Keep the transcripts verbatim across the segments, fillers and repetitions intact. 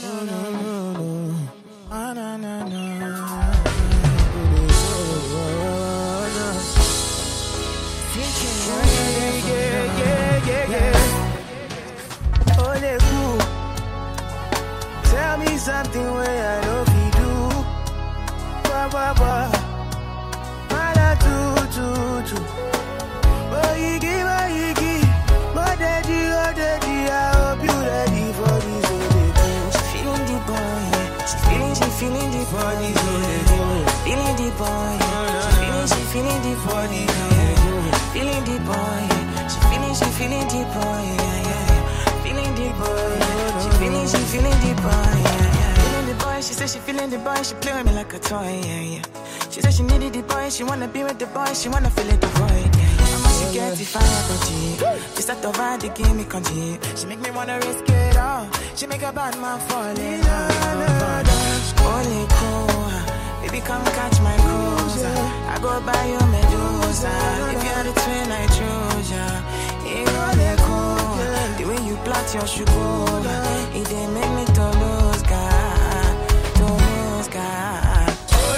no, no, no, no. Ah, na, na, na. Yeah, yeah, yeah, yeah, yeah. Oh, they cool. Tell me something where I don't be do. Ba, ba, ba. Mala, tu, tu, tu. Oh, you give, oh, you give. Oh, daddy, oh, daddy, I hope you ready for this. Oh, they cool. She feeling the boy, yeah. She feeling, she feeling the body. Oh, they cool. Feeling the boy, yeah. She feeling, she feeling the body. Yeah. Feeling the boy, yeah. She feeling, she feeling the boy, yeah, yeah. Feeling the boy, yeah. She feeling, she feeling the boy, yeah, yeah. Feeling the boy, she said she feeling the boy, she play with me like a toy, yeah, yeah. She said she needed the boy, she wanna be with the boy, she wanna feel it the void, yeah. Mama, she get the fire, but she start to vibe, they give me content. She make me wanna risk it all. She make a bad man fall in love. Holy cool, baby, come catch my cruise. I go buy you Medusa. If you're the twin, I choose ya. You know they're cool. The way you plait your sugar, it they make me to lose God, to lose God.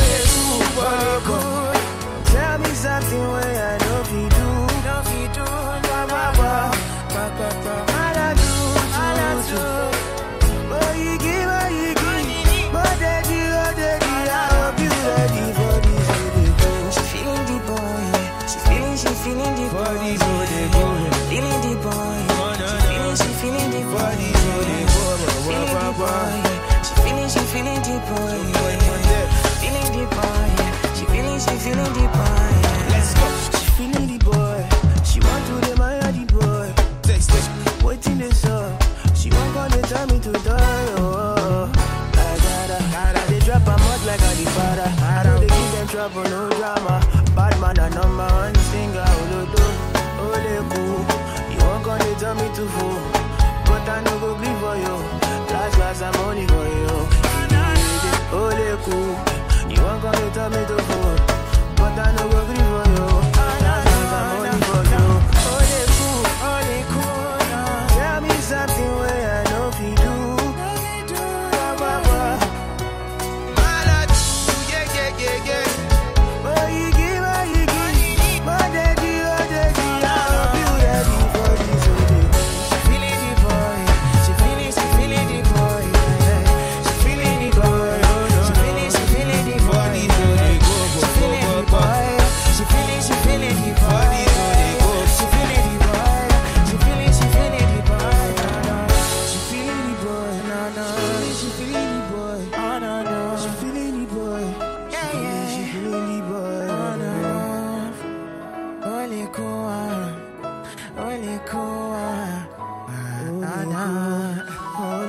Oh, cool. Tell me something where I know if you do, know if you do, ba ba ba, ba ba ba. I do, I do. Oh, you give, oh, you give. Oh, daddy, oh, daddy, I hope you ready for this. She feeling the boy, yeah. She feeling, she feeling the body, feeling the boy. She feeling, she feeling the body, feeling the boy. She feeling, she feeling the boy, feeling the boy. She feeling, she feeling the boy. Let's go. She feeling the boy. She want to admire the boy. Text, text. Waiting this up. She won't gonna tell me to die. Oh, I gotta, gotta. They drop a mud like a the father. I know they give them trouble, no drama. Bad man, a number one singer. Oh, do, oh, they cool. You won't gonna tell me to fool, but I know go grieve for you. Last, last, I'm only for you. Oh, they cool. You won't gonna tell me to fool, but I know go grieve for you. Last, last, I'm only for you. Oh, they cool. Oh, they cool. Tell me something where I know if you do. Ba, ba, ba. Mala, yeah, yeah, yeah, yeah. Oh, you give, oh, you give. Oh, daddy, oh, daddy, I hope you ready for this. She feeling the boy. She feeling, she feeling the boy. She feeling the boy. She feeling, she feeling the boy. She feeling the boy. She feeling, she feeling the boy. She feeling the boy. She feeling, she feeling the boy. She feeling the boy. No, no. She feeling the boy. Oh, no, no. She feeling the boy. Yeah, yeah. She feeling the boy. Oh, no, no. Holy cool. Holy cool. Ah, ah, ah.